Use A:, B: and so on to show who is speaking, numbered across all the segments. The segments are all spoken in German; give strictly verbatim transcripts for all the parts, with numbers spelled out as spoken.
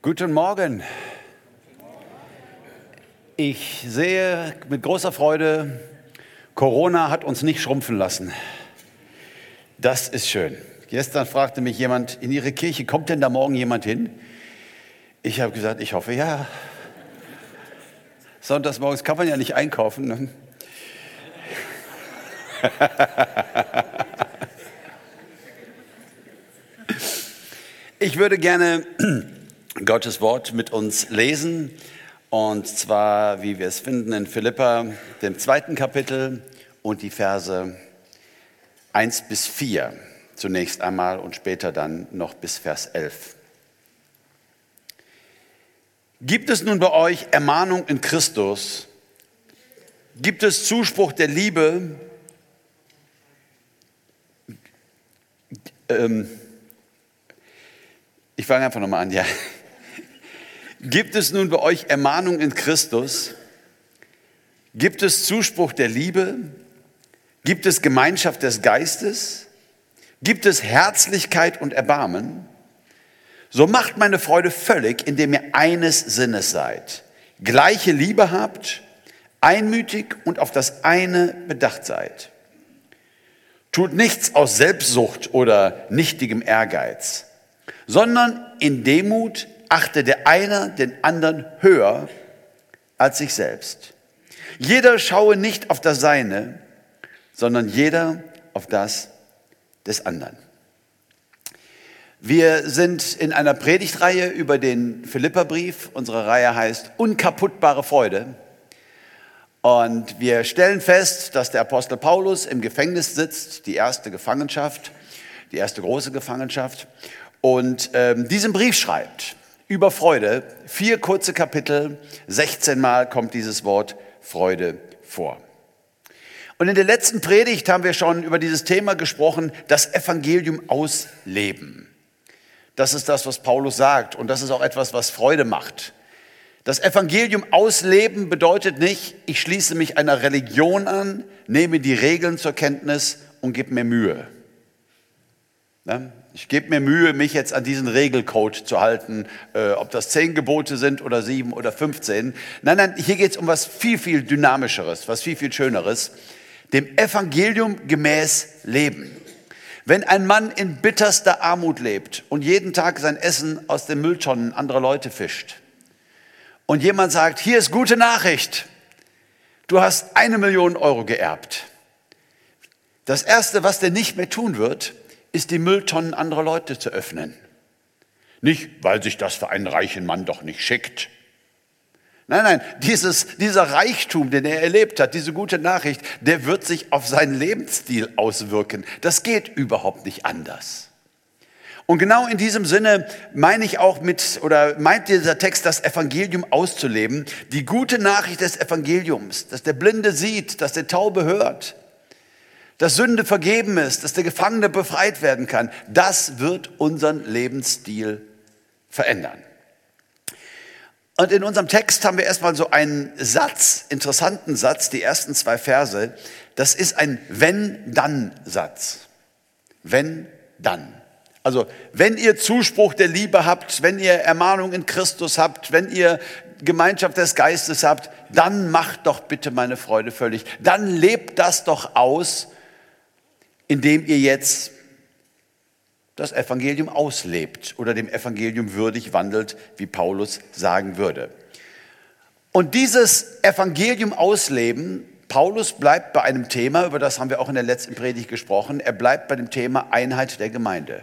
A: Guten Morgen. Ich sehe mit großer Freude, Corona hat uns nicht schrumpfen lassen. Das ist schön. Gestern fragte mich jemand, in Ihre Kirche, kommt denn da morgen jemand hin? Ich habe gesagt, ich hoffe ja. Sonntags morgens kann man ja nicht einkaufen. Ne? Ich würde gerne Gottes Wort mit uns lesen, und zwar, wie wir es finden, in Philipper, dem zweiten Kapitel und die Verse eins bis vier zunächst einmal und später dann noch bis Vers elf. Gibt es nun bei euch Ermahnung in Christus? Gibt es Zuspruch der Liebe? Ähm, ich fange einfach nochmal an, ja. Gibt es nun bei euch Ermahnung in Christus? Gibt es Zuspruch der Liebe? Gibt es Gemeinschaft des Geistes? Gibt es Herzlichkeit und Erbarmen? So macht meine Freude völlig, indem ihr eines Sinnes seid, gleiche Liebe habt, einmütig und auf das eine bedacht seid. Tut nichts aus Selbstsucht oder nichtigem Ehrgeiz, sondern in Demut achte der eine den anderen höher als sich selbst. Jeder schaue nicht auf das Seine, sondern jeder auf das des anderen. Wir sind in einer Predigtreihe über den Philipperbrief. Unsere Reihe heißt Unkaputtbare Freude. Und wir stellen fest, dass der Apostel Paulus im Gefängnis sitzt, die erste Gefangenschaft, die erste große Gefangenschaft, und ähm, diesen Brief schreibt. Über Freude, vier kurze Kapitel, sechzehn Mal kommt dieses Wort Freude vor. Und in der letzten Predigt haben wir schon über dieses Thema gesprochen, das Evangelium ausleben. Das ist das, was Paulus sagt, und das ist auch etwas, was Freude macht. Das Evangelium ausleben bedeutet nicht, ich schließe mich einer Religion an, nehme die Regeln zur Kenntnis und gebe mir Mühe. Ne? Ich gebe mir Mühe, mich jetzt an diesen Regelcode zu halten, äh, ob das zehn Gebote sind oder sieben oder fünfzehn. Nein, nein, hier geht es um was viel, viel Dynamischeres, was viel, viel Schöneres. Dem Evangelium gemäß leben. Wenn ein Mann in bitterster Armut lebt und jeden Tag sein Essen aus den Mülltonnen anderer Leute fischt und jemand sagt, hier ist gute Nachricht, du hast eine Million Euro geerbt. Das Erste, was der nicht mehr tun wird, ist die Mülltonnen anderer Leute zu öffnen. Nicht, weil sich das für einen reichen Mann doch nicht schickt. Nein, nein, dieses, dieser Reichtum, den er erlebt hat, diese gute Nachricht, der wird sich auf seinen Lebensstil auswirken. Das geht überhaupt nicht anders. Und genau in diesem Sinne meine ich auch mit, oder meint dieser Text, das Evangelium auszuleben, die gute Nachricht des Evangeliums, dass der Blinde sieht, dass der Taube hört, dass Sünde vergeben ist, dass der Gefangene befreit werden kann, das wird unseren Lebensstil verändern. Und in unserem Text haben wir erstmal so einen Satz, interessanten Satz, die ersten zwei Verse. Das ist ein Wenn-Dann-Satz. Wenn, dann. Also, wenn ihr Zuspruch der Liebe habt, wenn ihr Ermahnung in Christus habt, wenn ihr Gemeinschaft des Geistes habt, dann macht doch bitte meine Freude völlig. Dann lebt das doch aus, indem ihr jetzt das Evangelium auslebt oder dem Evangelium würdig wandelt, wie Paulus sagen würde. Und dieses Evangelium ausleben, Paulus bleibt bei einem Thema, über das haben wir auch in der letzten Predigt gesprochen, er bleibt bei dem Thema Einheit der Gemeinde.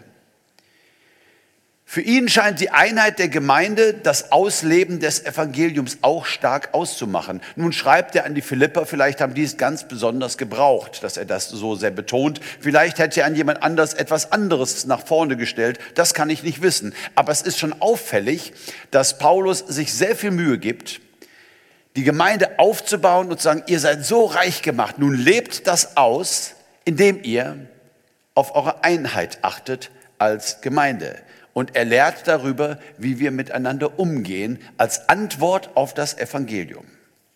A: Für ihn scheint die Einheit der Gemeinde das Ausleben des Evangeliums auch stark auszumachen. Nun schreibt er an die Philipper, vielleicht haben die es ganz besonders gebraucht, dass er das so sehr betont. Vielleicht hätte er an jemand anders etwas anderes nach vorne gestellt, das kann ich nicht wissen. Aber es ist schon auffällig, dass Paulus sich sehr viel Mühe gibt, die Gemeinde aufzubauen und zu sagen, ihr seid so reich gemacht, nun lebt das aus, indem ihr auf eure Einheit achtet als Gemeinde. Und er lehrt darüber, wie wir miteinander umgehen, als Antwort auf das Evangelium.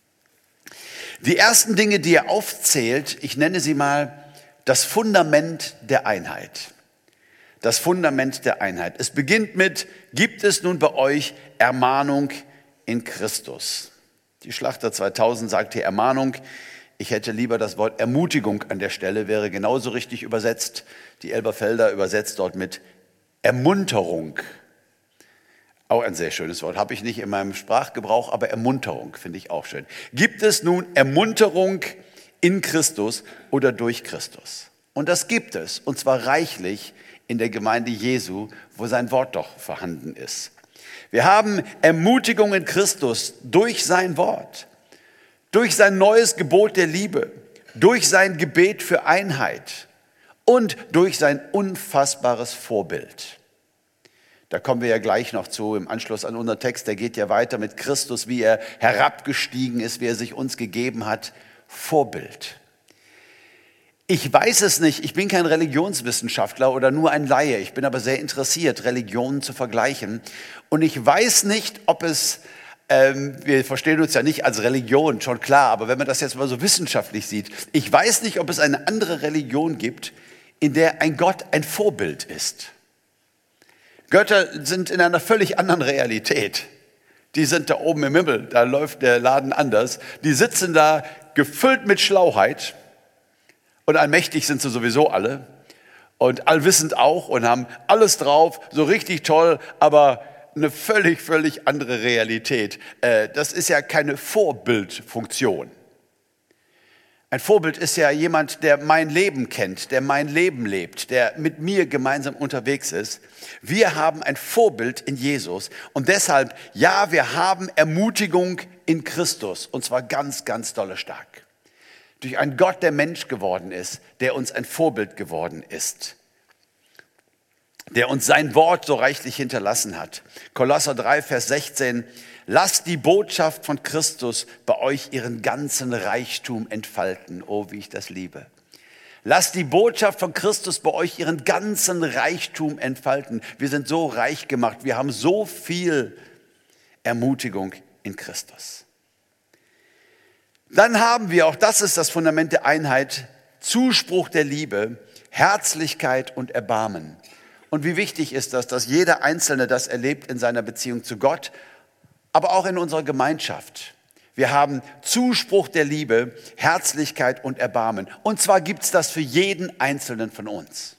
A: Die ersten Dinge, die er aufzählt, ich nenne sie mal das Fundament der Einheit. Das Fundament der Einheit. Es beginnt mit, gibt es nun bei euch Ermahnung in Christus? Die Schlachter zweitausend sagt hier Ermahnung. Ich hätte lieber das Wort Ermutigung an der Stelle, wäre genauso richtig übersetzt. Die Elberfelder übersetzt dort mit Ermunterung. Auch ein sehr schönes Wort, habe ich nicht in meinem Sprachgebrauch, aber Ermunterung finde ich auch schön. Gibt es nun Ermunterung in Christus oder durch Christus? Und das gibt es, und zwar reichlich in der Gemeinde Jesu, wo sein Wort doch vorhanden ist. Wir haben Ermutigung in Christus durch sein Wort, durch sein neues Gebot der Liebe, durch sein Gebet für Einheit und durch sein unfassbares Vorbild. Da kommen wir ja gleich noch zu im Anschluss an unseren Text. Der geht ja weiter mit Christus, wie er herabgestiegen ist, wie er sich uns gegeben hat. Vorbild. Ich weiß es nicht, ich bin kein Religionswissenschaftler oder nur ein Laie. Ich bin aber sehr interessiert, Religionen zu vergleichen. Und ich weiß nicht, ob es, ähm, wir verstehen uns ja nicht als Religion, schon klar, aber wenn man das jetzt mal so wissenschaftlich sieht, ich weiß nicht, ob es eine andere Religion gibt, in der ein Gott ein Vorbild ist. Götter sind in einer völlig anderen Realität. Die sind da oben im Himmel, da läuft der Laden anders. Die sitzen da gefüllt mit Schlauheit und allmächtig sind sie sowieso alle und allwissend auch und haben alles drauf, so richtig toll, aber eine völlig, völlig andere Realität. Das ist ja keine Vorbildfunktion. Ein Vorbild ist ja jemand, der mein Leben kennt, der mein Leben lebt, der mit mir gemeinsam unterwegs ist. Wir haben ein Vorbild in Jesus und deshalb, ja, wir haben Ermutigung in Christus und zwar ganz, ganz dolle stark. Durch einen Gott, der Mensch geworden ist, der uns ein Vorbild geworden ist, der uns sein Wort so reichlich hinterlassen hat. Kolosser drei, Vers sechzehn, lasst die Botschaft von Christus bei euch ihren ganzen Reichtum entfalten. Oh, wie ich das liebe. Lasst die Botschaft von Christus bei euch ihren ganzen Reichtum entfalten. Wir sind so reich gemacht. Wir haben so viel Ermutigung in Christus. Dann haben wir, auch das ist das Fundament der Einheit, Zuspruch der Liebe, Herzlichkeit und Erbarmen. Und wie wichtig ist das, dass jeder Einzelne das erlebt in seiner Beziehung zu Gott, aber auch in unserer Gemeinschaft. Wir haben Zuspruch der Liebe, Herzlichkeit und Erbarmen. Und zwar gibt es das für jeden Einzelnen von uns.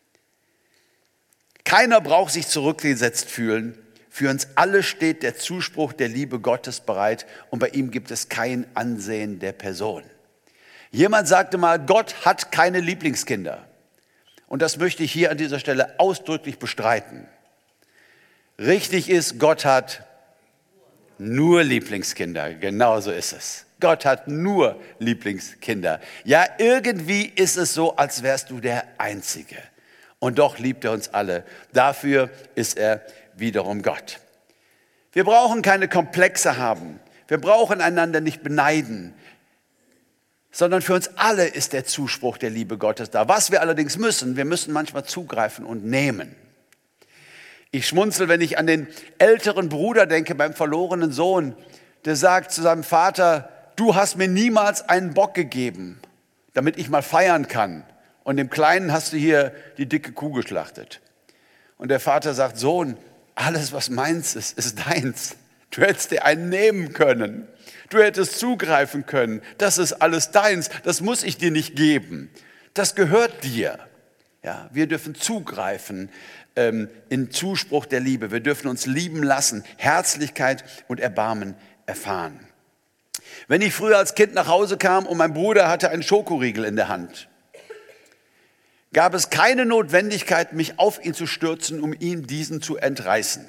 A: Keiner braucht sich zurückgesetzt fühlen. Für uns alle steht der Zuspruch der Liebe Gottes bereit und bei ihm gibt es kein Ansehen der Person. Jemand sagte mal, Gott hat keine Lieblingskinder. Und das möchte ich hier an dieser Stelle ausdrücklich bestreiten. Richtig ist, Gott hat nur Lieblingskinder, genau so ist es. Gott hat nur Lieblingskinder. Ja, irgendwie ist es so, als wärst du der Einzige. Und doch liebt er uns alle. Dafür ist er wiederum Gott. Wir brauchen keine Komplexe haben. Wir brauchen einander nicht beneiden. Sondern für uns alle ist der Zuspruch der Liebe Gottes da. Was wir allerdings müssen, wir müssen manchmal zugreifen und nehmen. Ich schmunzel, wenn ich an den älteren Bruder denke, beim verlorenen Sohn, der sagt zu seinem Vater, du hast mir niemals einen Bock gegeben, damit ich mal feiern kann. Und dem Kleinen hast du hier die dicke Kuh geschlachtet. Und der Vater sagt, Sohn, alles was meins ist, ist deins. Du hättest dir einen nehmen können. Du hättest zugreifen können. Das ist alles deins. Das muss ich dir nicht geben. Das gehört dir. Ja, wir dürfen zugreifen ähm, in Zuspruch der Liebe. Wir dürfen uns lieben lassen, Herzlichkeit und Erbarmen erfahren. Wenn ich früher als Kind nach Hause kam und mein Bruder hatte einen Schokoriegel in der Hand, gab es keine Notwendigkeit, mich auf ihn zu stürzen, um ihm diesen zu entreißen.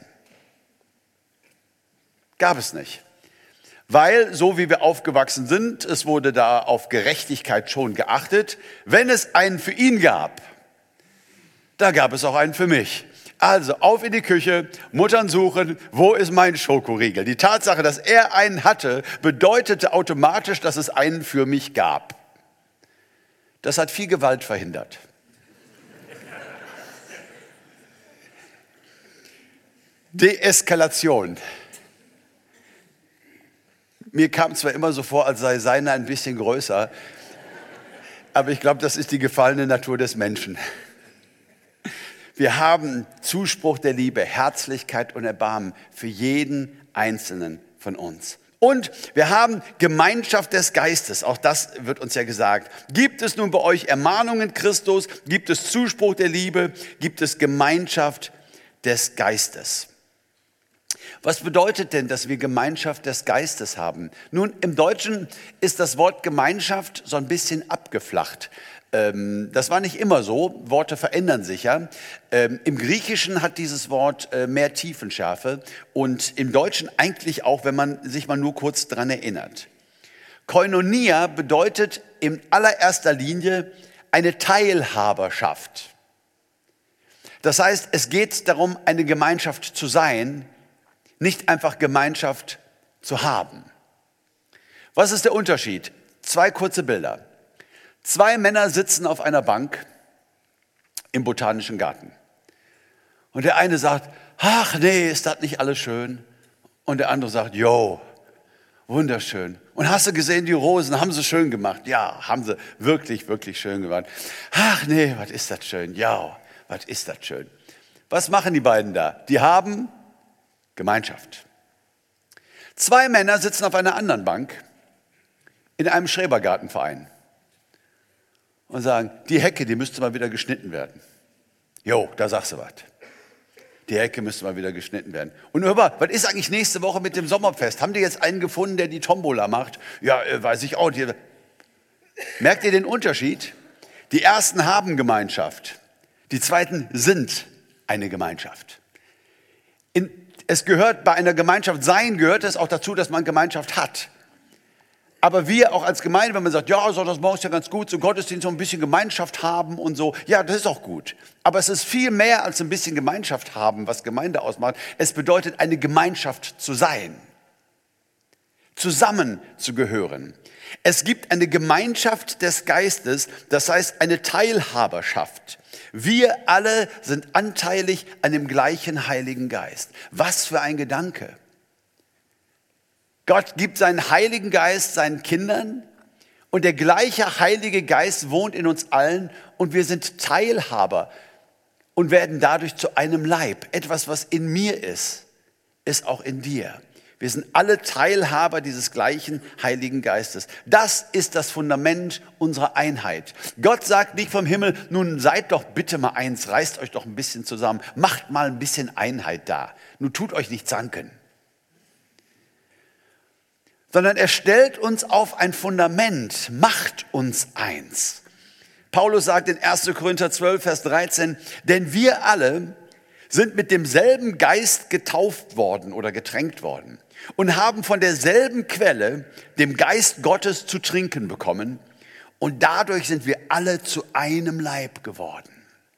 A: Gab es nicht. Weil, so wie wir aufgewachsen sind, es wurde da auf Gerechtigkeit schon geachtet, wenn es einen für ihn gab, da gab es auch einen für mich. Also auf in die Küche, Muttern suchen, wo ist mein Schokoriegel? Die Tatsache, dass er einen hatte, bedeutete automatisch, dass es einen für mich gab. Das hat viel Gewalt verhindert. Deeskalation. Mir kam zwar immer so vor, als sei seiner ein bisschen größer, aber ich glaube, das ist die gefallene Natur des Menschen. Wir haben Zuspruch der Liebe, Herzlichkeit und Erbarmen für jeden Einzelnen von uns. Und wir haben Gemeinschaft des Geistes, auch das wird uns ja gesagt. Gibt es nun bei euch Ermahnungen Christus, gibt es Zuspruch der Liebe, gibt es Gemeinschaft des Geistes? Was bedeutet denn, dass wir Gemeinschaft des Geistes haben? Nun, im Deutschen ist das Wort Gemeinschaft so ein bisschen abgeflacht. Das war nicht immer so, Worte verändern sich ja. Im Griechischen hat dieses Wort mehr Tiefenschärfe und im Deutschen eigentlich auch, wenn man sich mal nur kurz dran erinnert. Koinonia bedeutet in allererster Linie eine Teilhaberschaft. Das heißt, es geht darum, eine Gemeinschaft zu sein, nicht einfach Gemeinschaft zu haben. Was ist der Unterschied? Zwei kurze Bilder. Zwei Männer sitzen auf einer Bank im Botanischen Garten. Und der eine sagt, ach nee, ist das nicht alles schön? Und der andere sagt, jo, wunderschön. Und hast du gesehen, die Rosen, haben sie schön gemacht? Ja, haben sie wirklich, wirklich schön gemacht. Ach nee, was ist das schön? Ja, was ist das schön? Was machen die beiden da? Die haben Gemeinschaft. Zwei Männer sitzen auf einer anderen Bank in einem Schrebergartenverein und sagen, die Hecke, die müsste mal wieder geschnitten werden. Jo, da sagst du was. Die Hecke müsste mal wieder geschnitten werden. Und über, was ist eigentlich nächste Woche mit dem Sommerfest? Haben die jetzt einen gefunden, der die Tombola macht? Ja, äh, weiß ich auch. Die, merkt ihr den Unterschied? Die ersten haben Gemeinschaft. Die zweiten sind eine Gemeinschaft. In, es gehört bei einer Gemeinschaft sein, gehört es auch dazu, dass man Gemeinschaft hat. Aber wir auch als Gemeinde, wenn man sagt, ja, Sonntagsmorgen ist ja ganz gut, so Gottesdienst, so ein bisschen Gemeinschaft haben und so, ja, das ist auch gut. Aber es ist viel mehr als ein bisschen Gemeinschaft haben, was Gemeinde ausmacht. Es bedeutet, eine Gemeinschaft zu sein, zusammen zu gehören. Es gibt eine Gemeinschaft des Geistes, das heißt eine Teilhaberschaft. Wir alle sind anteilig an dem gleichen Heiligen Geist. Was für ein Gedanke! Gott gibt seinen Heiligen Geist seinen Kindern und der gleiche Heilige Geist wohnt in uns allen und wir sind Teilhaber und werden dadurch zu einem Leib. Etwas, was in mir ist, ist auch in dir. Wir sind alle Teilhaber dieses gleichen Heiligen Geistes. Das ist das Fundament unserer Einheit. Gott sagt nicht vom Himmel, nun seid doch bitte mal eins, reißt euch doch ein bisschen zusammen, macht mal ein bisschen Einheit da. Nun tut euch nicht zanken. Sondern er stellt uns auf ein Fundament, macht uns eins. Paulus sagt in erster Korinther zwölf, Vers dreizehn, denn wir alle sind mit demselben Geist getauft worden oder getränkt worden und haben von derselben Quelle, dem Geist Gottes, zu trinken bekommen und dadurch sind wir alle zu einem Leib geworden.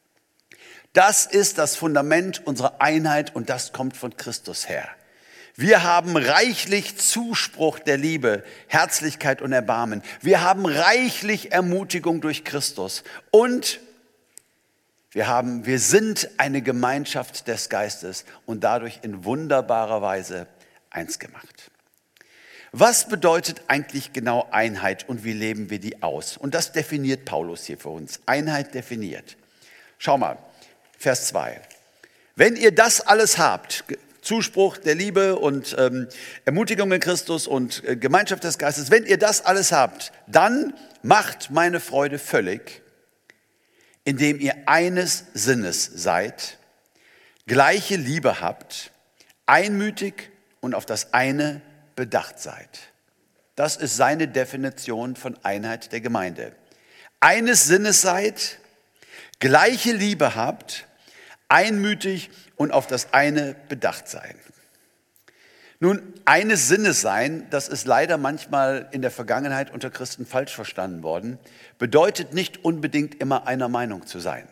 A: Das ist das Fundament unserer Einheit und das kommt von Christus her. Wir haben reichlich Zuspruch der Liebe, Herzlichkeit und Erbarmen. Wir haben reichlich Ermutigung durch Christus. Und wir haben, wir sind eine Gemeinschaft des Geistes und dadurch in wunderbarer Weise eins gemacht. Was bedeutet eigentlich genau Einheit und wie leben wir die aus? Und das definiert Paulus hier für uns. Einheit definiert. Schau mal, Vers zwei. Wenn ihr das alles habt, Zuspruch der Liebe und ähm, Ermutigung in Christus und äh, Gemeinschaft des Geistes. Wenn ihr das alles habt, dann macht meine Freude völlig, indem ihr eines Sinnes seid, gleiche Liebe habt, einmütig und auf das eine bedacht seid. Das ist seine Definition von Einheit der Gemeinde. Eines Sinnes seid, gleiche Liebe habt, einmütig und auf das eine bedacht sein. Nun, eines Sinnes sein, das ist leider manchmal in der Vergangenheit unter Christen falsch verstanden worden, bedeutet nicht unbedingt immer einer Meinung zu sein.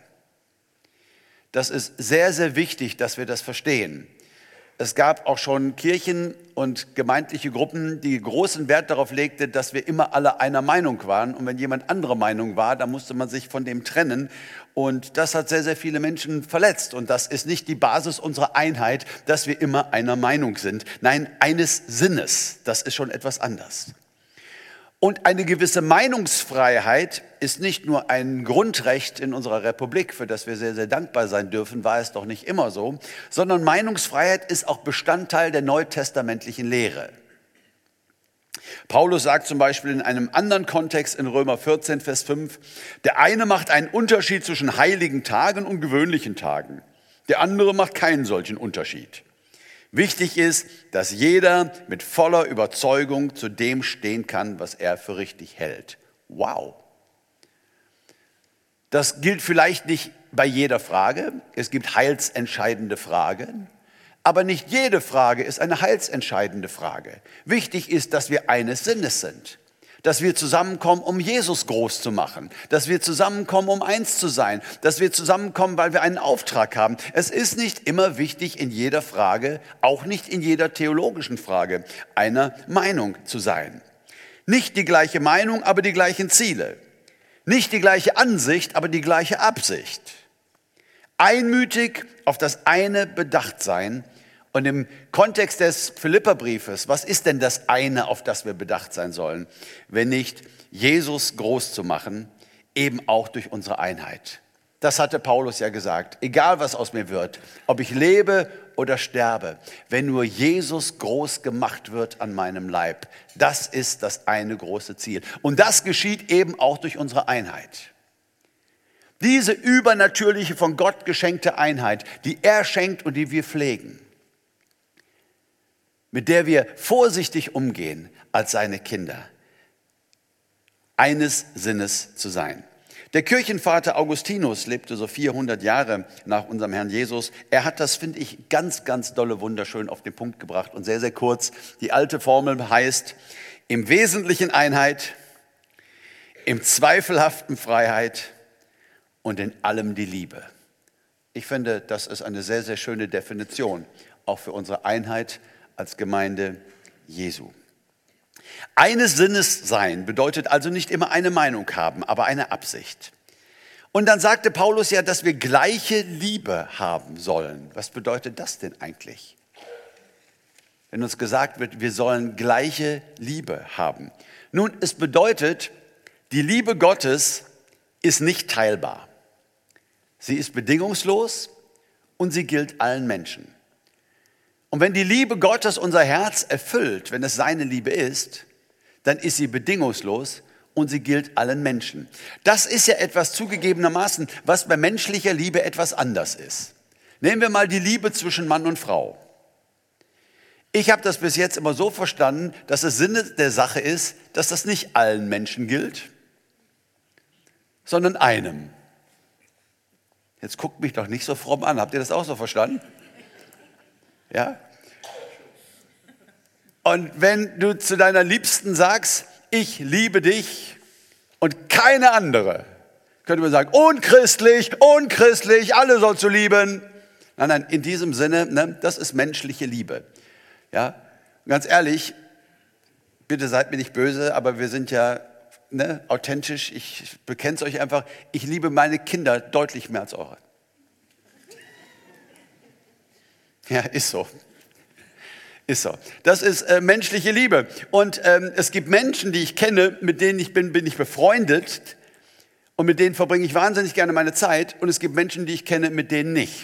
A: Das ist sehr, sehr wichtig, dass wir das verstehen. Es gab auch schon Kirchen und gemeindliche Gruppen, die großen Wert darauf legten, dass wir immer alle einer Meinung waren. Und wenn jemand anderer Meinung war, dann musste man sich von dem trennen. Und das hat sehr, sehr viele Menschen verletzt. Und das ist nicht die Basis unserer Einheit, dass wir immer einer Meinung sind. Nein, eines Sinnes. Das ist schon etwas anders. Und eine gewisse Meinungsfreiheit ist nicht nur ein Grundrecht in unserer Republik, für das wir sehr, sehr dankbar sein dürfen, war es doch nicht immer so, sondern Meinungsfreiheit ist auch Bestandteil der neutestamentlichen Lehre. Paulus sagt zum Beispiel in einem anderen Kontext in Römer vierzehn, Vers fünf, der eine macht einen Unterschied zwischen heiligen Tagen und gewöhnlichen Tagen. Der andere macht keinen solchen Unterschied. Wichtig ist, dass jeder mit voller Überzeugung zu dem stehen kann, was er für richtig hält. Wow. Das gilt vielleicht nicht bei jeder Frage. Es gibt heilsentscheidende Fragen. Aber nicht jede Frage ist eine heilsentscheidende Frage. Wichtig ist, dass wir eines Sinnes sind. Dass wir zusammenkommen, um Jesus groß zu machen. Dass wir zusammenkommen, um eins zu sein. Dass wir zusammenkommen, weil wir einen Auftrag haben. Es ist nicht immer wichtig, in jeder Frage, auch nicht in jeder theologischen Frage, einer Meinung zu sein. Nicht die gleiche Meinung, aber die gleichen Ziele. Nicht die gleiche Ansicht, aber die gleiche Absicht. Einmütig auf das eine bedacht sein. Und im Kontext des Philipperbriefes, was ist denn das eine, auf das wir bedacht sein sollen, wenn nicht Jesus groß zu machen, eben auch durch unsere Einheit. Das hatte Paulus ja gesagt, egal was aus mir wird, ob ich lebe oder sterbe, wenn nur Jesus groß gemacht wird an meinem Leib, das ist das eine große Ziel. Und das geschieht eben auch durch unsere Einheit. Diese übernatürliche, von Gott geschenkte Einheit, die er schenkt und die wir pflegen, mit der wir vorsichtig umgehen als seine Kinder, eines Sinnes zu sein. Der Kirchenvater Augustinus lebte so vierhundert Jahre nach unserem Herrn Jesus. Er hat das, finde ich, ganz, ganz dolle, wunderschön auf den Punkt gebracht und sehr, sehr kurz. Die alte Formel heißt, im Wesentlichen Einheit, im Zweifelhaften Freiheit und in allem die Liebe. Ich finde, das ist eine sehr, sehr schöne Definition, auch für unsere Einheit als Gemeinde Jesu. Eines Sinnes sein bedeutet also nicht immer eine Meinung haben, aber eine Absicht. Und dann sagte Paulus ja, dass wir gleiche Liebe haben sollen. Was bedeutet das denn eigentlich? Wenn uns gesagt wird, wir sollen gleiche Liebe haben. Nun, es bedeutet, die Liebe Gottes ist nicht teilbar. Sie ist bedingungslos und sie gilt allen Menschen. Und wenn die Liebe Gottes unser Herz erfüllt, wenn es seine Liebe ist, dann ist sie bedingungslos und sie gilt allen Menschen. Das ist ja etwas zugegebenermaßen, was bei menschlicher Liebe etwas anders ist. Nehmen wir mal die Liebe zwischen Mann und Frau. Ich habe das bis jetzt immer so verstanden, dass es Sinn der Sache ist, dass das nicht allen Menschen gilt, sondern einem. Jetzt guckt mich doch nicht so fromm an. Habt ihr das auch so verstanden? Ja? Und wenn du zu deiner Liebsten sagst, ich liebe dich und keine andere, könnte man sagen, unchristlich, unchristlich, alle sollst du lieben. Nein, nein, in diesem Sinne, ne, das ist menschliche Liebe. Ja? Ganz ehrlich, bitte seid mir nicht böse, aber wir sind ja ne, authentisch. Ich bekenne es euch einfach, ich liebe meine Kinder deutlich mehr als eure. Ja, ist so. Ist so. Das ist äh, menschliche Liebe. Und ähm, es gibt Menschen, die ich kenne, mit denen ich bin, bin ich befreundet und mit denen verbringe ich wahnsinnig gerne meine Zeit. Und es gibt Menschen, die ich kenne, mit denen nicht.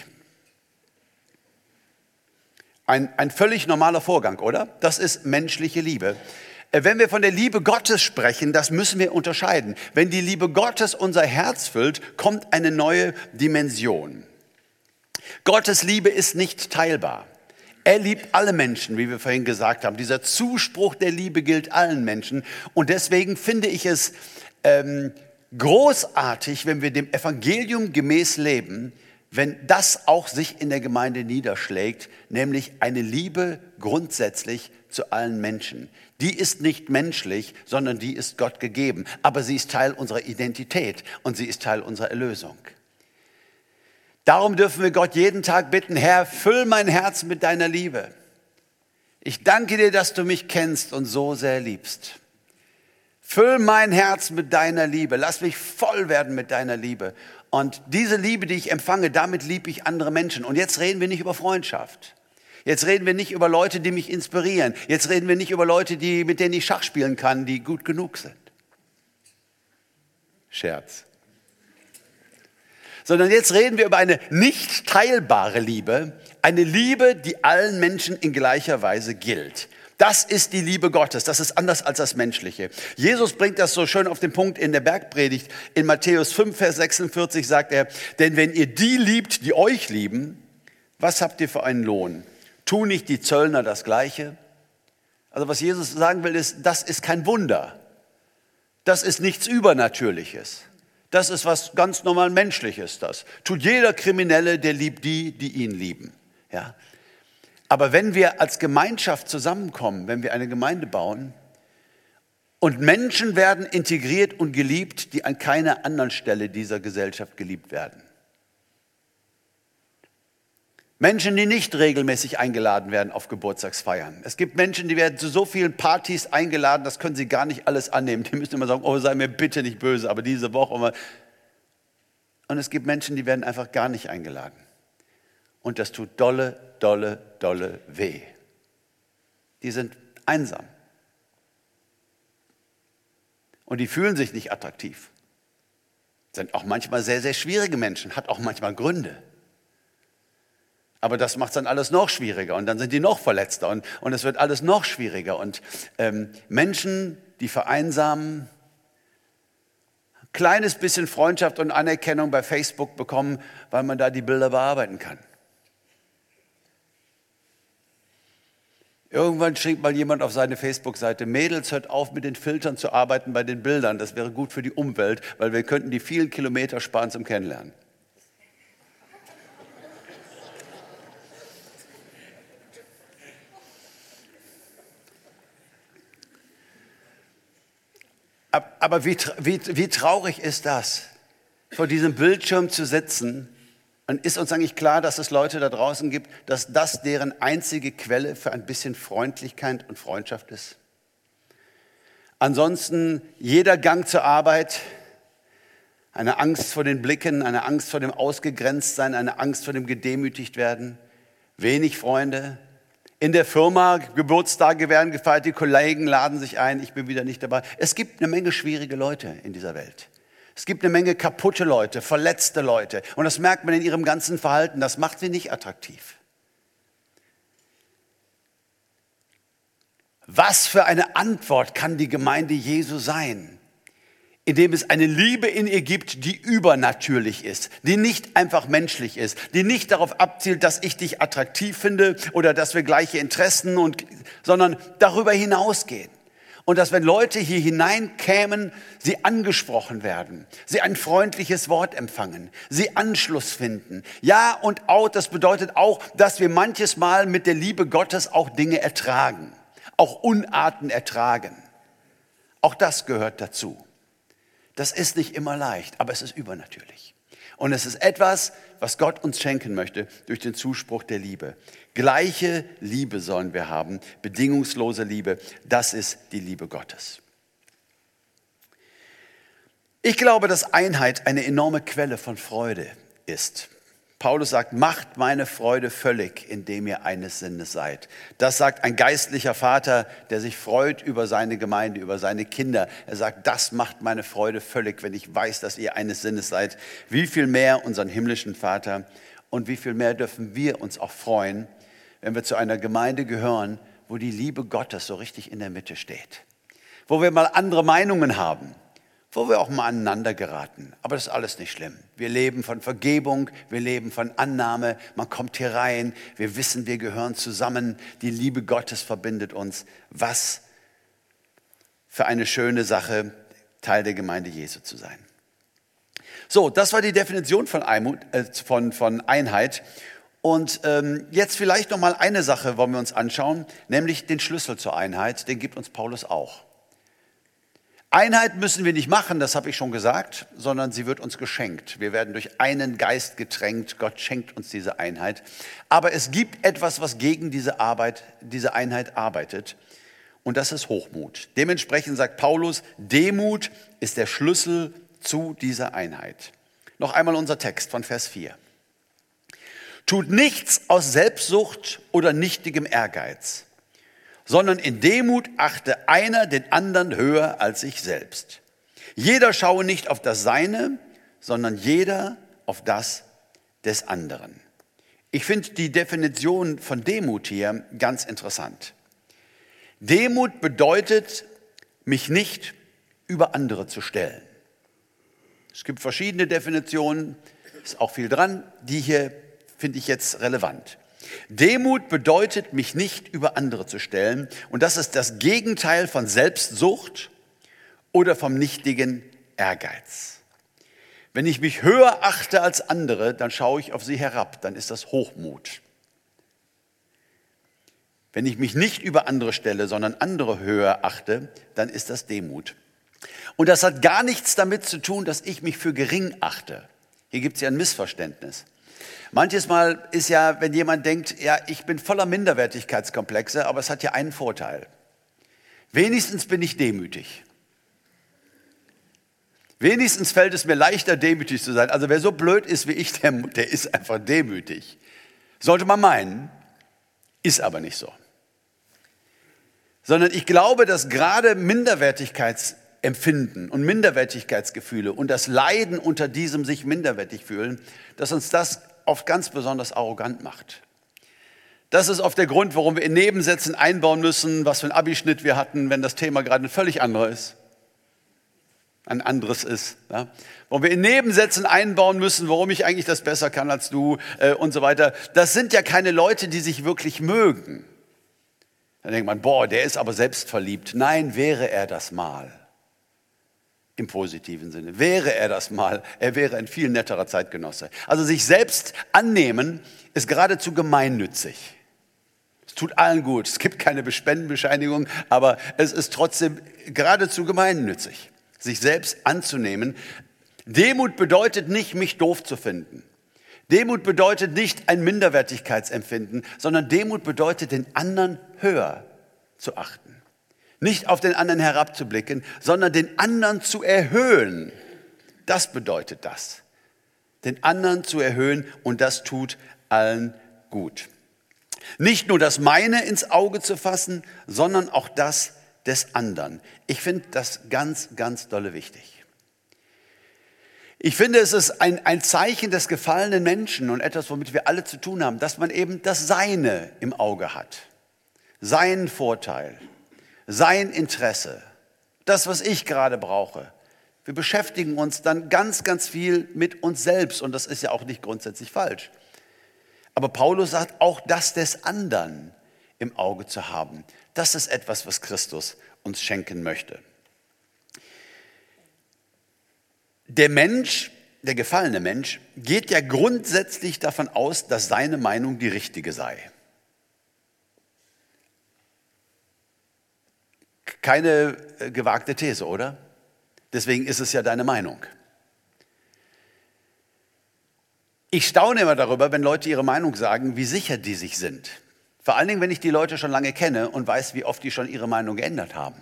A: Ein, ein völlig normaler Vorgang, oder? Das ist menschliche Liebe. Äh, wenn wir von der Liebe Gottes sprechen, das müssen wir unterscheiden. Wenn die Liebe Gottes unser Herz füllt, kommt eine neue Dimension. Gottes Liebe ist nicht teilbar. Er liebt alle Menschen, wie wir vorhin gesagt haben. Dieser Zuspruch der Liebe gilt allen Menschen. Und deswegen finde ich es ähm, großartig, wenn wir dem Evangelium gemäß leben, wenn das auch sich in der Gemeinde niederschlägt, nämlich eine Liebe grundsätzlich zu allen Menschen. Die ist nicht menschlich, sondern die ist Gott gegeben. Aber sie ist Teil unserer Identität und sie ist Teil unserer Erlösung. Darum dürfen wir Gott jeden Tag bitten, Herr, füll mein Herz mit deiner Liebe. Ich danke dir, dass du mich kennst und so sehr liebst. Füll mein Herz mit deiner Liebe. Lass mich voll werden mit deiner Liebe. Und diese Liebe, die ich empfange, damit liebe ich andere Menschen. Und jetzt reden wir nicht über Freundschaft. Jetzt reden wir nicht über Leute, die mich inspirieren. Jetzt reden wir nicht über Leute, die, mit denen ich Schach spielen kann, die gut genug sind. Scherz. Sondern jetzt reden wir über eine nicht teilbare Liebe, eine Liebe, die allen Menschen in gleicher Weise gilt. Das ist die Liebe Gottes, das ist anders als das Menschliche. Jesus bringt das so schön auf den Punkt in der Bergpredigt. In Matthäus fünf, Vers sechsundvierzig sagt er, denn wenn ihr die liebt, die euch lieben, was habt ihr für einen Lohn? Tun nicht die Zöllner das Gleiche? Also was Jesus sagen will, ist, das ist kein Wunder. Das ist nichts Übernatürliches. Das ist was ganz normal Menschliches. Das tut jeder Kriminelle, der liebt die, die ihn lieben. Ja. Aber wenn wir als Gemeinschaft zusammenkommen, wenn wir eine Gemeinde bauen und Menschen werden integriert und geliebt, die an keiner anderen Stelle dieser Gesellschaft geliebt werden. Menschen, die nicht regelmäßig eingeladen werden auf Geburtstagsfeiern. Es gibt Menschen, die werden zu so vielen Partys eingeladen, das können sie gar nicht alles annehmen. Die müssen immer sagen, oh, sei mir bitte nicht böse, aber diese Woche mal. Und es gibt Menschen, die werden einfach gar nicht eingeladen. Und das tut dolle, dolle, dolle weh. Die sind einsam. Und die fühlen sich nicht attraktiv. Sind auch manchmal sehr, sehr schwierige Menschen, hat auch manchmal Gründe. Aber das macht es dann alles noch schwieriger und dann sind die noch verletzter und, und es wird alles noch schwieriger. Und ähm, Menschen, die vereinsamen, ein kleines bisschen Freundschaft und Anerkennung bei Facebook bekommen, weil man da die Bilder bearbeiten kann. Irgendwann schrieb mal jemand auf seine Facebook-Seite, Mädels, hört auf mit den Filtern zu arbeiten bei den Bildern, das wäre gut für die Umwelt, weil wir könnten die vielen Kilometer sparen zum Kennenlernen. Aber wie, wie, wie traurig ist das, vor diesem Bildschirm zu sitzen und ist uns eigentlich klar, dass es Leute da draußen gibt, dass das deren einzige Quelle für ein bisschen Freundlichkeit und Freundschaft ist? Ansonsten jeder Gang zur Arbeit, eine Angst vor den Blicken, eine Angst vor dem Ausgegrenztsein, eine Angst vor dem Gedemütigt-Werden, wenig Freunde. In der Firma, Geburtstage werden gefeiert, die Kollegen laden sich ein, ich bin wieder nicht dabei. Es gibt eine Menge schwierige Leute in dieser Welt. Es gibt eine Menge kaputte Leute, verletzte Leute. Und das merkt man in ihrem ganzen Verhalten, das macht sie nicht attraktiv. Was für eine Antwort kann die Gemeinde Jesu sein? Indem es eine Liebe in ihr gibt, die übernatürlich ist, die nicht einfach menschlich ist, die nicht darauf abzielt, dass ich dich attraktiv finde oder dass wir gleiche Interessen und, sondern darüber hinausgehen. Und dass wenn Leute hier hineinkämen, sie angesprochen werden, sie ein freundliches Wort empfangen, sie Anschluss finden. Ja und out, das bedeutet auch, dass wir manches Mal mit der Liebe Gottes auch Dinge ertragen, auch Unarten ertragen. Auch das gehört dazu. Das ist nicht immer leicht, aber es ist übernatürlich. Und es ist etwas, was Gott uns schenken möchte durch den Zuspruch der Liebe. Gleiche Liebe sollen wir haben, bedingungslose Liebe, das ist die Liebe Gottes. Ich glaube, dass Einheit eine enorme Quelle von Freude ist. Paulus sagt, macht meine Freude völlig, indem ihr eines Sinnes seid. Das sagt ein geistlicher Vater, der sich freut über seine Gemeinde, über seine Kinder. Er sagt, das macht meine Freude völlig, wenn ich weiß, dass ihr eines Sinnes seid. Wie viel mehr unseren himmlischen Vater und wie viel mehr dürfen wir uns auch freuen, wenn wir zu einer Gemeinde gehören, wo die Liebe Gottes so richtig in der Mitte steht. Wo wir mal andere Meinungen haben. Wo wir auch mal aneinander geraten. Aber das ist alles nicht schlimm. Wir leben von Vergebung, wir leben von Annahme. Man kommt hier rein, wir wissen, wir gehören zusammen. Die Liebe Gottes verbindet uns. Was für eine schöne Sache, Teil der Gemeinde Jesu zu sein. So, das war die Definition von, Einmut, äh, von, von Einheit. Und ähm, jetzt vielleicht noch mal eine Sache wollen wir uns anschauen, nämlich den Schlüssel zur Einheit. Den gibt uns Paulus auch. Einheit müssen wir nicht machen, das habe ich schon gesagt, sondern sie wird uns geschenkt. Wir werden durch einen Geist getränkt. Gott schenkt uns diese Einheit. Aber es gibt etwas, was gegen diese Arbeit, diese Einheit arbeitet. Und das ist Hochmut. Dementsprechend sagt Paulus, Demut ist der Schlüssel zu dieser Einheit. Noch einmal unser Text von Vers vier. Tut nichts aus Selbstsucht oder nichtigem Ehrgeiz, sondern in Demut achte einer den anderen höher als sich selbst. Jeder schaue nicht auf das Seine, sondern jeder auf das des anderen. Ich finde die Definition von Demut hier ganz interessant. Demut bedeutet, mich nicht über andere zu stellen. Es gibt verschiedene Definitionen, ist auch viel dran, die hier finde ich jetzt relevant. Demut bedeutet, mich nicht über andere zu stellen, und das ist das Gegenteil von Selbstsucht oder vom nichtigen Ehrgeiz. Wenn ich mich höher achte als andere, dann schaue ich auf sie herab, dann ist das Hochmut. Wenn ich mich nicht über andere stelle, sondern andere höher achte, dann ist das Demut. Und das hat gar nichts damit zu tun, dass ich mich für gering achte. Hier gibt es ja ein Missverständnis. Manches Mal ist ja, wenn jemand denkt, ja, ich bin voller Minderwertigkeitskomplexe, aber es hat ja einen Vorteil. Wenigstens bin ich demütig. Wenigstens fällt es mir leichter, demütig zu sein. Also wer so blöd ist wie ich, der, der ist einfach demütig. Sollte man meinen, ist aber nicht so. Sondern ich glaube, dass gerade Minderwertigkeitsempfinden und Minderwertigkeitsgefühle und das Leiden unter diesem sich minderwertig fühlen, dass uns das oft ganz besonders arrogant macht. Das ist oft der Grund, warum wir in Nebensätzen einbauen müssen, was für einen Abischnitt wir hatten, wenn das Thema gerade ein völlig anderes ist. Ein anderes ist. Ja? Warum wir in Nebensätzen einbauen müssen, warum ich eigentlich das besser kann als du äh, und so weiter. Das sind ja keine Leute, die sich wirklich mögen. Dann denkt man, boah, der ist aber selbstverliebt. Nein, wäre er das mal. Im positiven Sinne. Wäre er das mal, er wäre ein viel netterer Zeitgenosse. Also sich selbst annehmen ist geradezu gemeinnützig. Es tut allen gut. Es gibt keine Spendenbescheinigung, aber es ist trotzdem geradezu gemeinnützig, sich selbst anzunehmen. Demut bedeutet nicht, mich doof zu finden. Demut bedeutet nicht ein Minderwertigkeitsempfinden, sondern Demut bedeutet, den anderen höher zu achten. Nicht auf den anderen herabzublicken, sondern den anderen zu erhöhen. Das bedeutet das. Den anderen zu erhöhen, und das tut allen gut. Nicht nur das meine ins Auge zu fassen, sondern auch das des anderen. Ich finde das ganz, ganz dolle wichtig. Ich finde, es ist ein, ein Zeichen des gefallenen Menschen und etwas, womit wir alle zu tun haben, dass man eben das Seine im Auge hat. Seinen Vorteil, sein Interesse, das, was ich gerade brauche. Wir beschäftigen uns dann ganz, ganz viel mit uns selbst, und das ist ja auch nicht grundsätzlich falsch. Aber Paulus sagt, auch das des anderen im Auge zu haben, das ist etwas, was Christus uns schenken möchte. Der Mensch, der gefallene Mensch, geht ja grundsätzlich davon aus, dass seine Meinung die richtige sei. Keine gewagte These, oder? Deswegen ist es ja deine Meinung. Ich staune immer darüber, wenn Leute ihre Meinung sagen, wie sicher die sich sind. Vor allen Dingen, wenn ich die Leute schon lange kenne und weiß, wie oft die schon ihre Meinung geändert haben.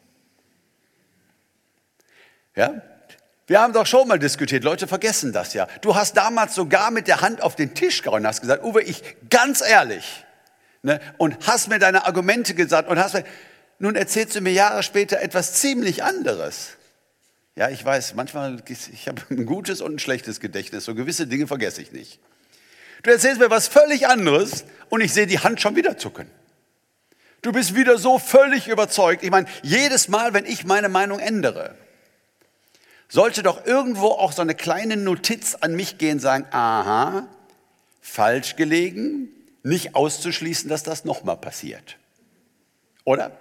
A: Ja? Wir haben doch schon mal diskutiert, Leute vergessen das ja. Du hast damals sogar mit der Hand auf den Tisch gehauen und hast gesagt, Uwe, ich ganz ehrlich, ne, und hast mir deine Argumente gesagt und hast mir, nun erzählst du mir Jahre später etwas ziemlich anderes. Ja, ich weiß, manchmal, ich habe ein gutes und ein schlechtes Gedächtnis, so gewisse Dinge vergesse ich nicht. Du erzählst mir was völlig anderes und ich sehe die Hand schon wieder zucken. Du bist wieder so völlig überzeugt. Ich meine, jedes Mal, wenn ich meine Meinung ändere, sollte doch irgendwo auch so eine kleine Notiz an mich gehen, sagen, aha, falsch gelegen, nicht auszuschließen, dass das nochmal passiert. Oder?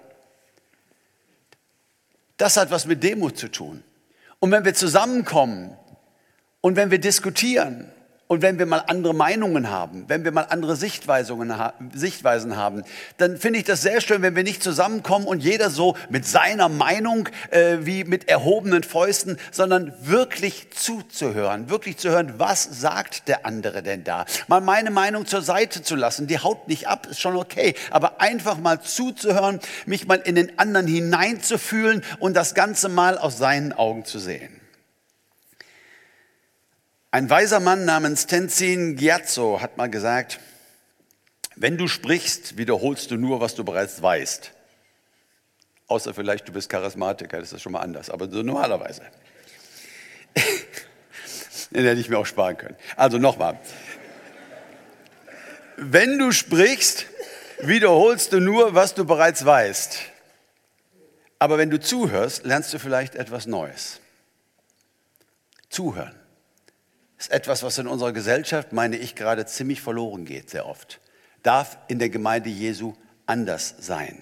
A: Das hat was mit Demut zu tun. Und wenn wir zusammenkommen und wenn wir diskutieren und wenn wir mal andere Meinungen haben, wenn wir mal andere Sichtweisen haben, dann finde ich das sehr schön, wenn wir nicht zusammenkommen und jeder so mit seiner Meinung äh, wie mit erhobenen Fäusten, sondern wirklich zuzuhören, wirklich zu hören, was sagt der andere denn da? Mal meine Meinung zur Seite zu lassen, die haut nicht ab, ist schon okay, aber einfach mal zuzuhören, mich mal in den anderen hineinzufühlen und das Ganze mal aus seinen Augen zu sehen. Ein weiser Mann namens Tenzin Gyatso hat mal gesagt, wenn du sprichst, wiederholst du nur, was du bereits weißt. Außer vielleicht, du bist Charismatiker, das ist schon mal anders, aber so normalerweise. Den hätte ich mir auch sparen können. Also nochmal. Wenn du sprichst, wiederholst du nur, was du bereits weißt. Aber wenn du zuhörst, lernst du vielleicht etwas Neues. Zuhören ist etwas, was in unserer Gesellschaft, meine ich, gerade ziemlich verloren geht, sehr oft. Darf in der Gemeinde Jesu anders sein.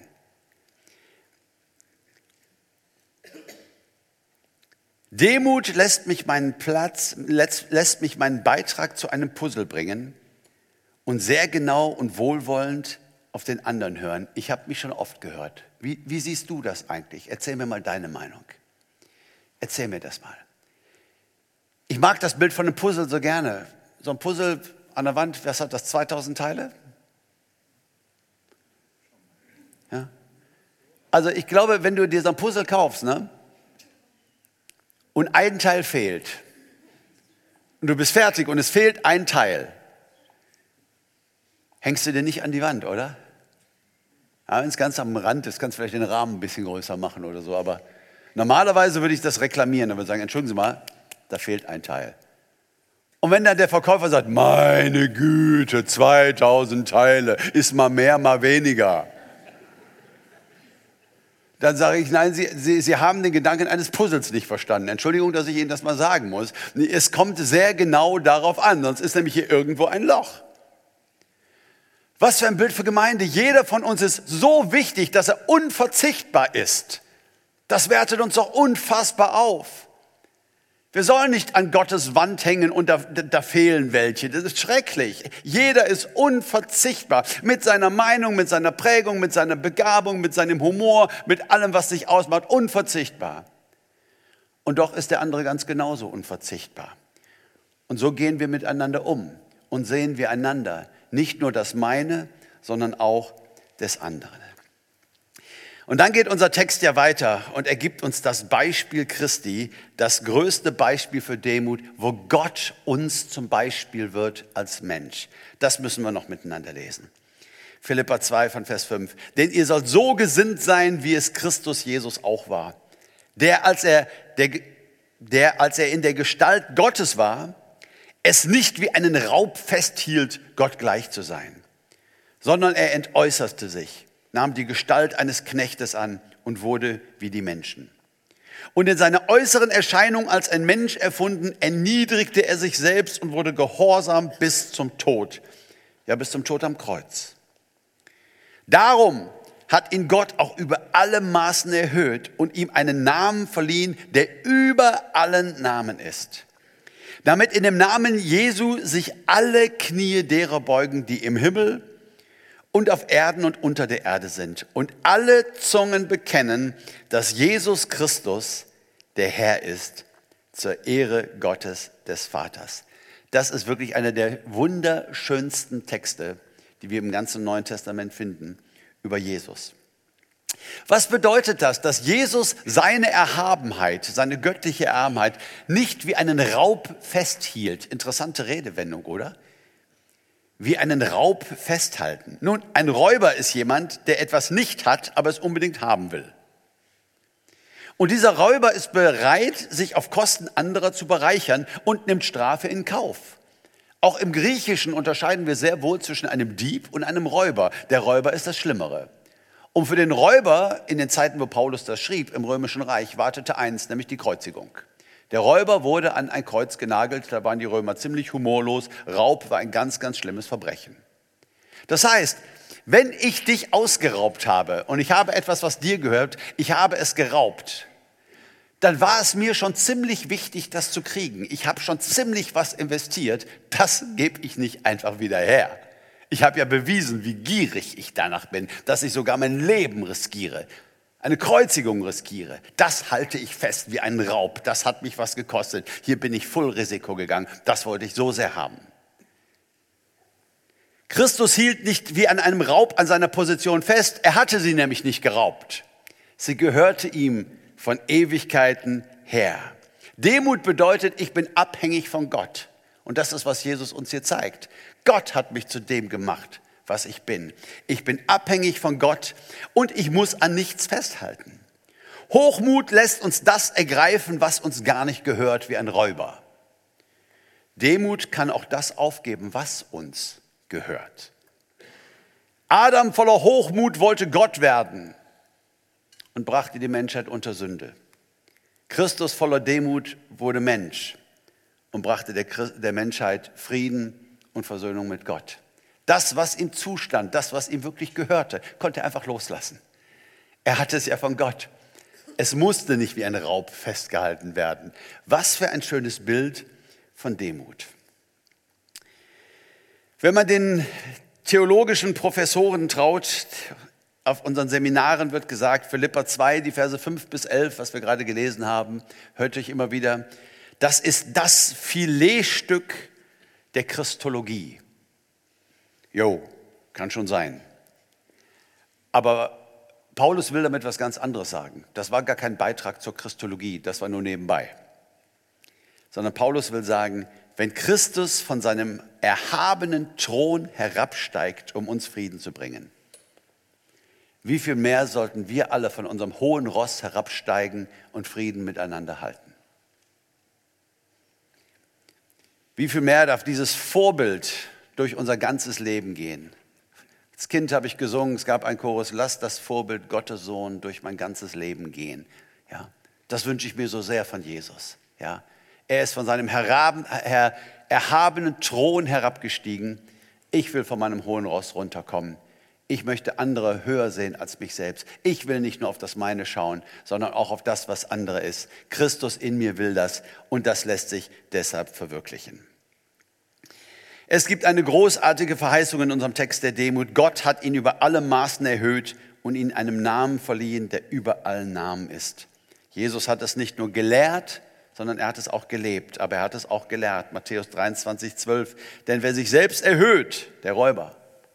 A: Demut lässt mich meinen Platz, lässt, lässt mich meinen Beitrag zu einem Puzzle bringen und sehr genau und wohlwollend auf den anderen hören. Ich habe mich schon oft gehört. Wie, wie siehst du das eigentlich? Erzähl mir mal deine Meinung. Erzähl mir das mal. Ich mag das Bild von einem Puzzle so gerne. So ein Puzzle an der Wand, was hat das, zweitausend Teile? Ja. Also ich glaube, wenn du dir so ein Puzzle kaufst, ne, und ein Teil fehlt, und du bist fertig und es fehlt ein Teil, hängst du dir nicht an die Wand, oder? Ja, wenn es ganz am Rand ist, kannst du vielleicht den Rahmen ein bisschen größer machen oder so, aber normalerweise würde ich das reklamieren und würde sagen, entschuldigen Sie mal, da fehlt ein Teil. Und wenn dann der Verkäufer sagt, meine Güte, zweitausend Teile, ist mal mehr, mal weniger. Dann sage ich, nein, Sie, Sie, Sie haben den Gedanken eines Puzzles nicht verstanden. Entschuldigung, dass ich Ihnen das mal sagen muss. Es kommt sehr genau darauf an, sonst ist nämlich hier irgendwo ein Loch. Was für ein Bild für Gemeinde. Jeder von uns ist so wichtig, dass er unverzichtbar ist. Das wertet uns doch unfassbar auf. Wir sollen nicht an Gottes Wand hängen und da, da fehlen welche. Das ist schrecklich. Jeder ist unverzichtbar mit seiner Meinung, mit seiner Prägung, mit seiner Begabung, mit seinem Humor, mit allem, was sich ausmacht, unverzichtbar. Und doch ist der andere ganz genauso unverzichtbar. Und so gehen wir miteinander um und sehen wir einander. Nicht nur das meine, sondern auch des anderen. Und dann geht unser Text ja weiter und er gibt uns das Beispiel Christi, das größte Beispiel für Demut, wo Gott uns zum Beispiel wird als Mensch. Das müssen wir noch miteinander lesen. Philipper zwei von Vers fünf. Denn ihr sollt so gesinnt sein, wie es Christus Jesus auch war. Der, als er, der, der, als er in der Gestalt Gottes war, es nicht wie einen Raub festhielt, Gott gleich zu sein, sondern er entäußerte sich, nahm die Gestalt eines Knechtes an und wurde wie die Menschen. Und in seiner äußeren Erscheinung als ein Mensch erfunden, erniedrigte er sich selbst und wurde gehorsam bis zum Tod, ja bis zum Tod am Kreuz. Darum hat ihn Gott auch über alle Maßen erhöht und ihm einen Namen verliehen, der über allen Namen ist. Damit in dem Namen Jesu sich alle Knie derer beugen, die im Himmel und auf Erden und unter der Erde sind. Und alle Zungen bekennen, dass Jesus Christus der Herr ist, zur Ehre Gottes des Vaters. Das ist wirklich einer der wunderschönsten Texte, die wir im ganzen Neuen Testament finden, über Jesus. Was bedeutet das, dass Jesus seine Erhabenheit, seine göttliche Erhabenheit nicht wie einen Raub festhielt? Interessante Redewendung, oder? Wie einen Raub festhalten. Nun, ein Räuber ist jemand, der etwas nicht hat, aber es unbedingt haben will. Und dieser Räuber ist bereit, sich auf Kosten anderer zu bereichern und nimmt Strafe in Kauf. Auch im Griechischen unterscheiden wir sehr wohl zwischen einem Dieb und einem Räuber. Der Räuber ist das Schlimmere. Und für den Räuber, in den Zeiten, wo Paulus das schrieb, im Römischen Reich, wartete eins, nämlich die Kreuzigung. Der Räuber wurde an ein Kreuz genagelt, da waren die Römer ziemlich humorlos. Raub war ein ganz, ganz schlimmes Verbrechen. Das heißt, wenn ich dich ausgeraubt habe und ich habe etwas, was dir gehört, ich habe es geraubt, dann war es mir schon ziemlich wichtig, das zu kriegen. Ich habe schon ziemlich was investiert, das gebe ich nicht einfach wieder her. Ich habe ja bewiesen, wie gierig ich danach bin, dass ich sogar mein Leben riskiere, eine Kreuzigung riskiere. Das halte ich fest wie ein Raub. Das hat mich was gekostet. Hier bin ich voll Risiko gegangen. Das wollte ich so sehr haben. Christus hielt nicht wie an einem Raub an seiner Position fest. Er hatte sie nämlich nicht geraubt. Sie gehörte ihm von Ewigkeiten her. Demut bedeutet, ich bin abhängig von Gott. Und das ist, was Jesus uns hier zeigt. Gott hat mich zu dem gemacht, was ich bin. Ich bin abhängig von Gott und ich muss an nichts festhalten. Hochmut lässt uns das ergreifen, was uns gar nicht gehört, wie ein Räuber. Demut kann auch das aufgeben, was uns gehört. Adam voller Hochmut wollte Gott werden und brachte die Menschheit unter Sünde. Christus voller Demut wurde Mensch und brachte der, der Menschheit Frieden und Versöhnung mit Gott. Das, was ihm zustand, das, was ihm wirklich gehörte, konnte er einfach loslassen. Er hatte es ja von Gott. Es musste nicht wie ein Raub festgehalten werden. Was für ein schönes Bild von Demut. Wenn man den theologischen Professoren traut, auf unseren Seminaren wird gesagt, Philipper zwei, die Verse fünf bis elf, was wir gerade gelesen haben, hörte ich immer wieder, das ist das Filetstück der Christologie. Jo, kann schon sein. Aber Paulus will damit was ganz anderes sagen. Das war gar kein Beitrag zur Christologie, das war nur nebenbei. Sondern Paulus will sagen, wenn Christus von seinem erhabenen Thron herabsteigt, um uns Frieden zu bringen, wie viel mehr sollten wir alle von unserem hohen Ross herabsteigen und Frieden miteinander halten? Wie viel mehr darf dieses Vorbild durch unser ganzes Leben gehen? Als Kind habe ich gesungen, es gab einen Chorus, lass das Vorbild Gottes Sohn durch mein ganzes Leben gehen. Ja, das wünsche ich mir so sehr von Jesus. Ja, er ist von seinem Herab, her, erhabenen Thron herabgestiegen. Ich will von meinem hohen Ross runterkommen. Ich möchte andere höher sehen als mich selbst. Ich will nicht nur auf das meine schauen, sondern auch auf das, was andere ist. Christus in mir will das und das lässt sich deshalb verwirklichen. Es gibt eine großartige Verheißung in unserem Text der Demut. Gott hat ihn über alle Maßen erhöht und ihm einen Namen verliehen, der über allen Namen ist. Jesus hat es nicht nur gelehrt, sondern er hat es auch gelebt. Aber er hat es auch gelehrt. Matthäus dreiundzwanzig, zwölf. Denn wer sich selbst erhöht, der Räuber,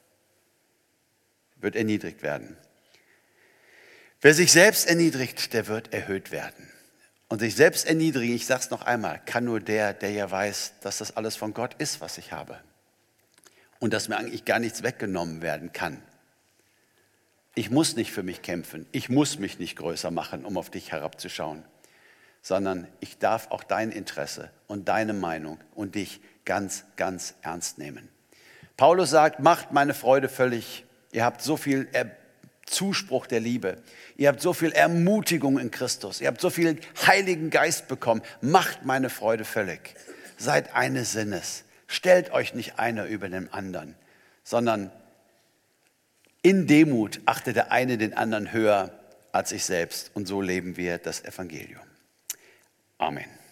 A: wird erniedrigt werden. Wer sich selbst erniedrigt, der wird erhöht werden. Und sich selbst erniedrigen, ich sage es noch einmal, kann nur der, der ja weiß, dass das alles von Gott ist, was ich habe. Und dass mir eigentlich gar nichts weggenommen werden kann. Ich muss nicht für mich kämpfen. Ich muss mich nicht größer machen, um auf dich herabzuschauen. Sondern ich darf auch dein Interesse und deine Meinung und dich ganz, ganz ernst nehmen. Paulus sagt, macht meine Freude völlig. Ihr habt so viel Zuspruch der Liebe. Ihr habt so viel Ermutigung in Christus. Ihr habt so viel Heiligen Geist bekommen. Macht meine Freude völlig. Seid eines Sinnes. Stellt euch nicht einer über den anderen, sondern in Demut achtet der eine den anderen höher als ich selbst. Und so leben wir das Evangelium. Amen.